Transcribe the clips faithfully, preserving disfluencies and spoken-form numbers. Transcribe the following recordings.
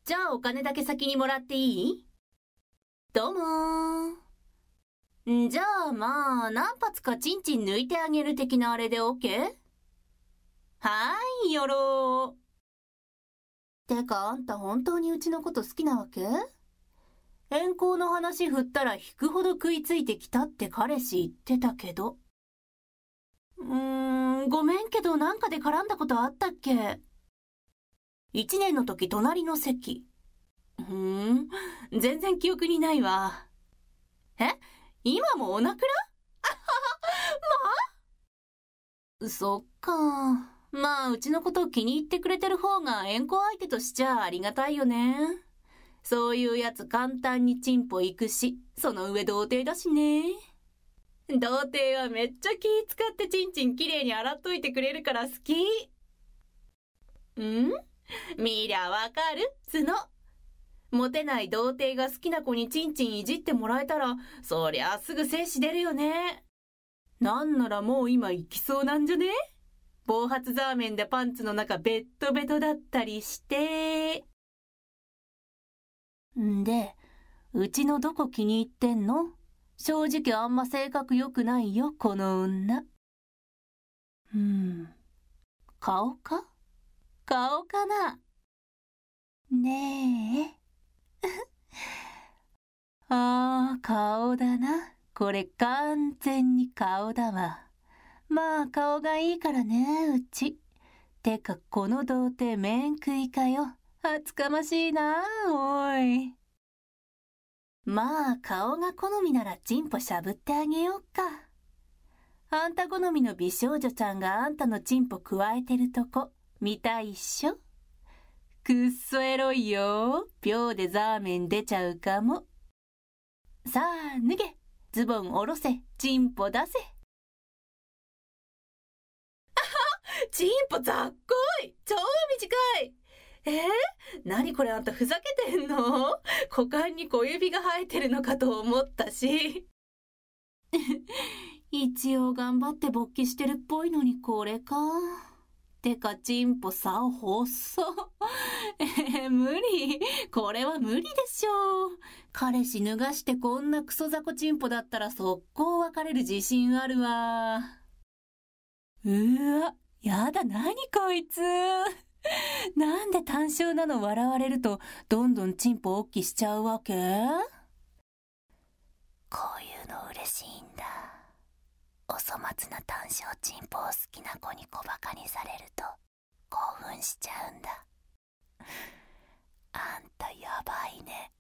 じゃあお金だけ先にもらっていい？どうもー。んじゃあまあ、何発かチンチン抜いてあげる的なあれで OK？ はーい、よろー。てかあんた本当にうちのこと好きなわけ？遠行の話振ったら引くほど食いついてきたって彼氏言ってたけど。うーん、ごめんけどなんかで絡んだことあったっけ？一年の時隣の席。ふーん、全然記憶にないわ。え？今もおなくら？あはは、まあ？そっか。まあ、うちのことを気に入ってくれてる方が縁故相手としちゃありがたいよね。そういうやつ簡単にチンポ行くし、その上童貞だしね。童貞はめっちゃ気使ってチンチンきれいに洗っといてくれるから好き。ん？見りゃわかる？角。モテない童貞が好きな子にチンチンいじってもらえたら、そりゃすぐ精子出るよね。なんならもう今行きそうなんじゃね？暴発ザーメンでパンツの中ベットベトだったりして。んで、うちのどこ気に入ってんの？正直あんま性格良くないよ、この女。うん。顔か？顔かな？ねえ。ああ、顔だな。これ完全に顔だわ。まあ顔がいいからね、うち。てかこの童貞面食いかよ。厚かましいな、おい。まあ顔が好みならチンポしゃぶってあげようか。あんた好みの美少女ちゃんがあんたのチンポくわえてるとこ見たいっしょ。くっそエロいよ。秒でザーメン出ちゃうかも。さあ脱げ、ズボン下ろせ、チンポ出せ。あは、チンポざっこい、超短い。えー、何これあんたふざけてんの？股間に小指が生えてるのかと思ったし。一応頑張って勃起してるっぽいのにこれか。てかチンポさ、細っ。えー、無理。これは無理でしょう。彼氏脱がしてこんなクソザコチンポだったら速攻別れる自信あるわ。うーわ、やだ、何こいつ。なんで単勝なの笑われるとどんどんチンポ大きしちゃうわけ？こういうの嬉しいんだ。お粗末な単勝チンポを好きな子に小バカにされると興奮しちゃうんだ。あんたやばいね。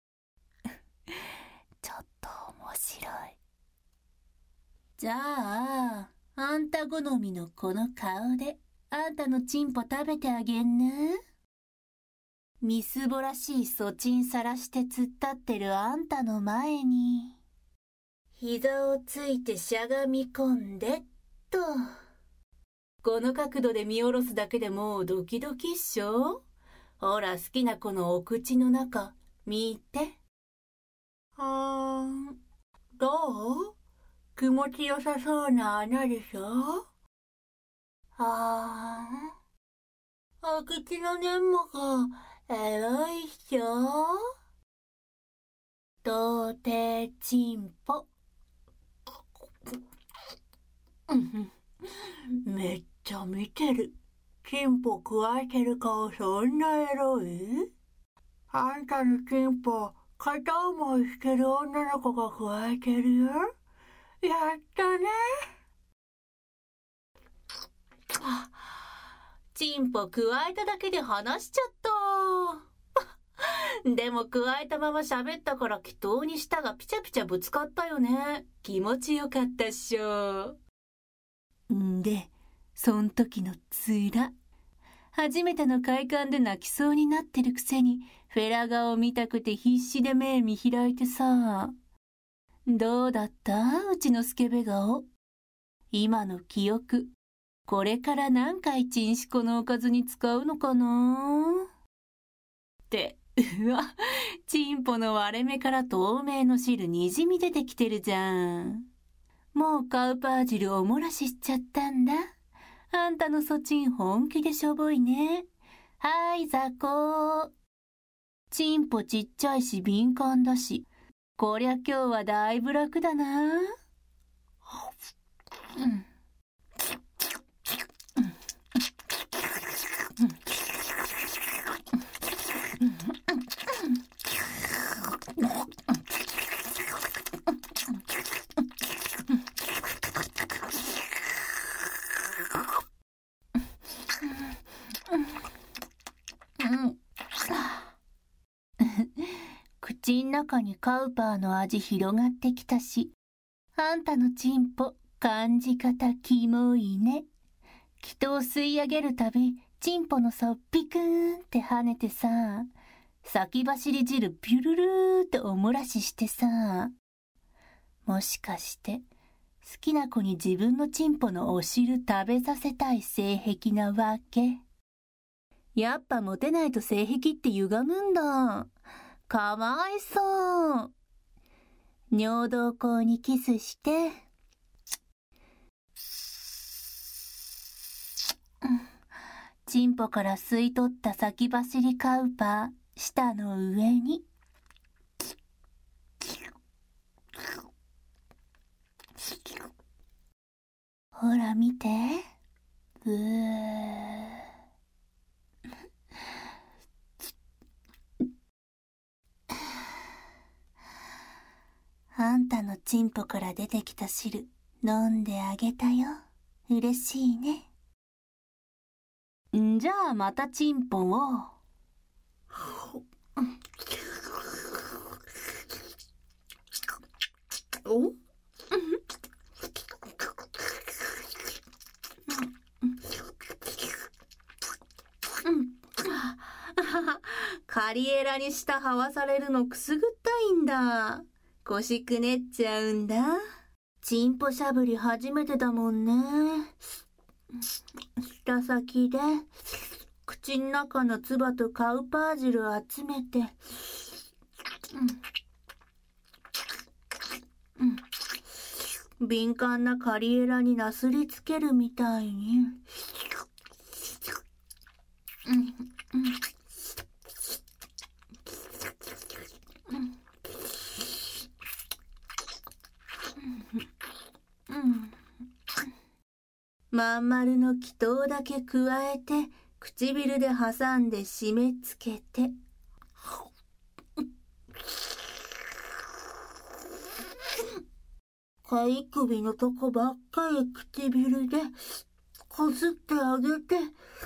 ちょっと面白い。じゃあ、あんた好みのこの顔であんたのチンポ食べてあげんね。みすぼらしいそちんさらして突っ立ってるあんたの前に膝をついてしゃがみ込んでっと。この角度で見下ろすだけでもうドキドキっしょ。ほら好きな子のお口の中見て。はーん、どう？気持ちよさそうな穴でしょ。はーん、お口の粘膜エロいっしょ。童貞チンポ。めっちゃ見てる。チンポくわえてる顔そんなエロい？あんたのチンポ片思いしてる女の子がくわえてるよ。やったね。あ、チンポくわえただけで話しちゃった。でもくわえたまま喋ったから祈祷に舌がピチャピチャぶつかったよね。気持ちよかったっしょ。んで、そん時のつら。初めての快感で泣きそうになってるくせに、フェラ顔見たくて必死で目見開いてさ。どうだった？うちのスケベ顔。今の記憶、これから何回チンシコのおかずに使うのかな？って、うわ、チンポの割れ目から透明の汁にじみ出てきてるじゃん。もうカウパー汁おもらししちゃったんだ。あんたのそちん本気でしょぼいね。はい、雑魚。 チンポちっちゃいし敏感だし、こりゃ今日はだいぶ楽だな。うん。口ん中にカウパーの味広がってきたし、あんたのチンポ感じ方キモいね。気を吸い上げるたびチンポのそっぴくーんって跳ねてさ、先走り汁ピュルルーっておもらししてさ、もしかして好きな子に自分のチンポのお汁食べさせたい性癖なわけ？やっぱモテないと性癖って歪むんだ。かわいそう。尿道口にキスして、チンポから吸い取った先走りカウパー、舌の上に。ほら見て。ブー。あんたのチンポから出てきた汁、飲んであげたよ。嬉しいね。んじゃあまたチンポを。おカリエラに舌はわされるのくすぐったいんだ。腰くねっちゃうんだ。チンポしゃぶり初めてだもんね。舌先で口ん中の唾とカウパー汁集めて、うんうん、敏感なカリエラになすりつけるみたいに。うんうんまん丸の気筒だけ加えて唇で挟んで締め付けて、かい首のとこばっかり唇でこすってあげて、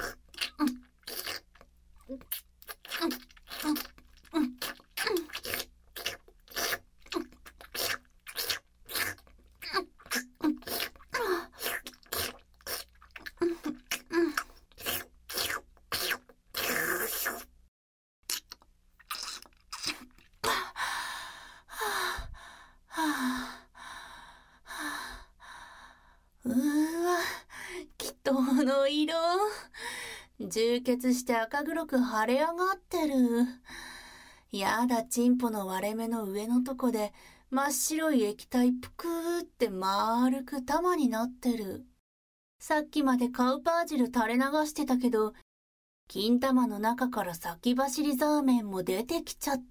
うーわ、気筒の色。充血して赤黒く腫れ上がってる。やだ、チンポの割れ目の上のとこで真っ白い液体ぷくーって丸く玉になってる。さっきまでカウパー汁垂れ流してたけど、金玉の中から先走りザーメンも出てきちゃった。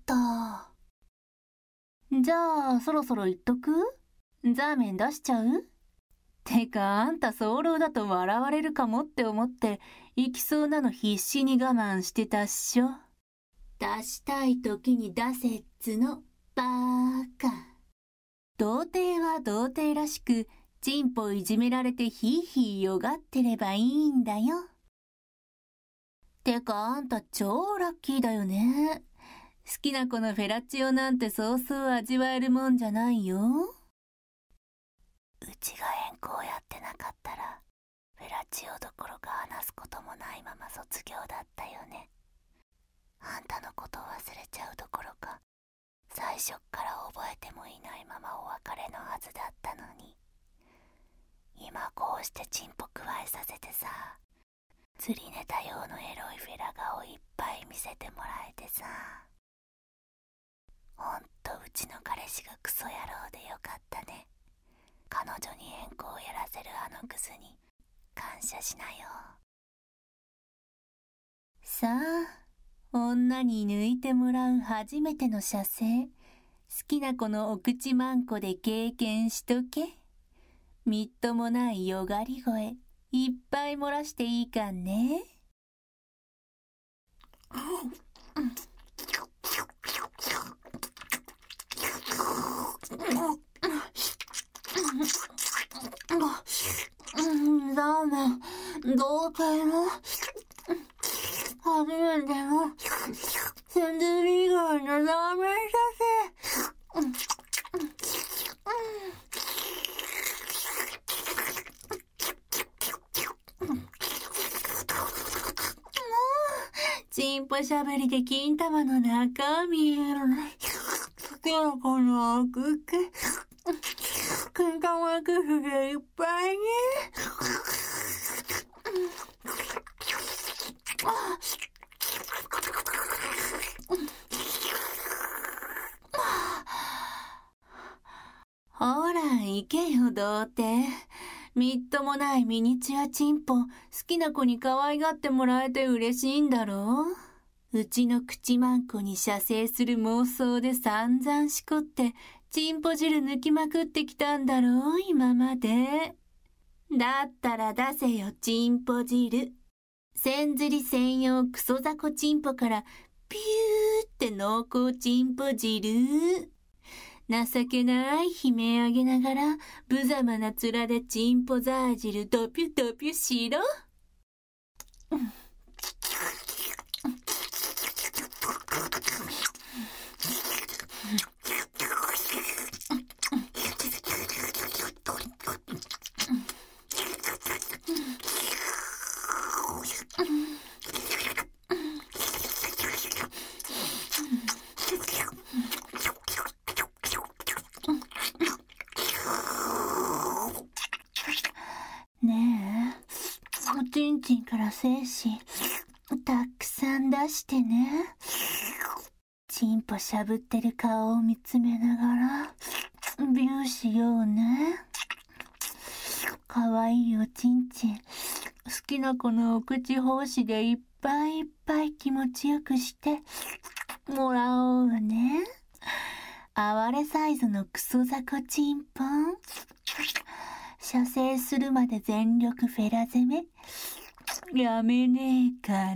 じゃあ、そろそろ言っとく？ザーメン出しちゃう？てか、あんた早漏だと笑われるかもって思って、行きそうなの必死に我慢してたっしょ。出したい時に出せっつの、バーカ。童貞は童貞らしく、チンポいじめられてヒーヒーよがってればいいんだよ。てか、あんた超ラッキーだよね。好きな子のフェラチオなんてそうそう味わえるもんじゃないよ。うちが変更やってなかったら、フェラチオどころか話すこともないまま卒業だったよね。あんたのことを忘れちゃうどころか、最初っから覚えてもいないままお別れのはずだったのに。今こうしてチンポくわえさせてさ、釣りネタ用のエロいフェラ顔いっぱい見せてもらえてさ。ほんとうちの彼氏がクソ野郎でよかったね。彼女に変更をやらせるあのクズに感謝しなよ。さあ、 女に抜いてもらう初めての射精、好きな子のお口まんこで経験しとけ。みっともないよがり声、いっぱい漏らしていいかんね。ダメ、どうかよ。初めてのセズリ以外のダメ射精。チンポしゃべりで金玉の中見えるね。好きな子の奥け。金玉クフがいっぱいね。ほら、行けよ、童貞。みっともないミニチュアチンポ、好きな子に可愛がってもらえて嬉しいんだろう。うちの口まんこに射精する妄想で散々しこって、チンポ汁抜きまくってきたんだろう、今まで。だったら出せよ、チンポ汁。千釣り専用クソザコチンポから、ピューって濃厚チンポ汁。情けない悲鳴あげながら、無様な面でチンポザー汁ドピュドピュしろ。ねえ、おちんちんから精子たくさん出してね。チンポしゃぶってる顔を見つめながらビューしようね。かわいいおちんちん、好きな子のお口奉仕でいっぱいいっぱい気持ちよくしてもらおうね。哀れサイズのクソザコチンポン、射精するまで全力フェラ攻めやめねえから。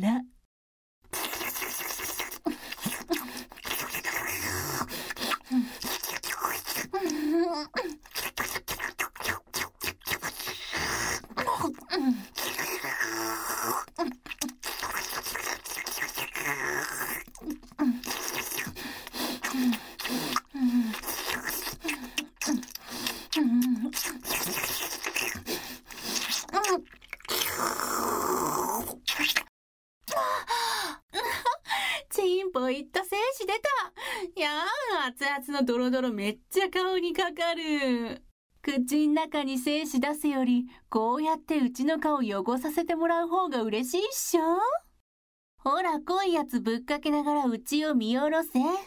チンポいった精子出た。やあ、熱々のドロドロめっちゃ顔にかかる。口ん中に精子出すよりこうやってうちの顔汚させてもらう方が嬉しいっしょ。ほら、濃いやつぶっかけながらうちを見下ろせ。うーん。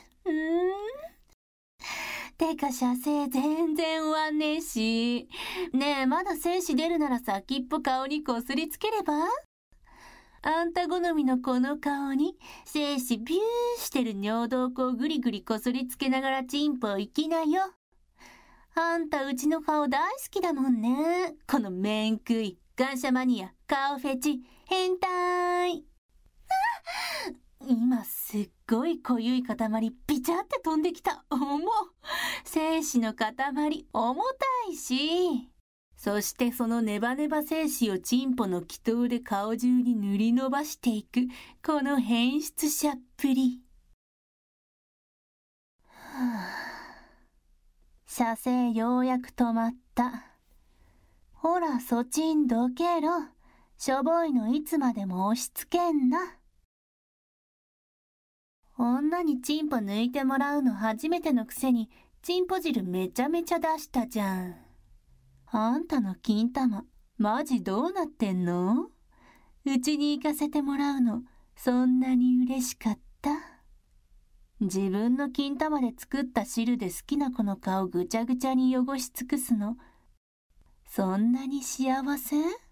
てか射精全然終わんねえし。ねえ、まだ精子出るなら先っぽ顔にこすりつければ。あんた好みのこの顔に精子ビューしてる尿道口ぐりぐりこすりつけながらチンポ行きなよ。あんたうちの顔大好きだもんね。この面食い、感謝マニア、顔フェチ、変態。今すっごい濃ゆい塊ビチャって飛んできた。重っ。精子の塊重たいし。そしてそのネバネバ精子をチンポの気筒で顔中に塗り伸ばしていくこの変質者っぷり。はあ、射精ようやく止まった。ほらそちんどけろ。しょぼいのいつまでも押し付けんな。女にチンポ抜いてもらうの初めてのくせにチンポ汁めちゃめちゃ出したじゃん。あんたの金玉マジどうなってんの？うちに行かせてもらうのそんなに嬉しかった？自分の金玉で作った汁で好きな子の顔ぐちゃぐちゃに汚し尽くすのそんなに幸せ？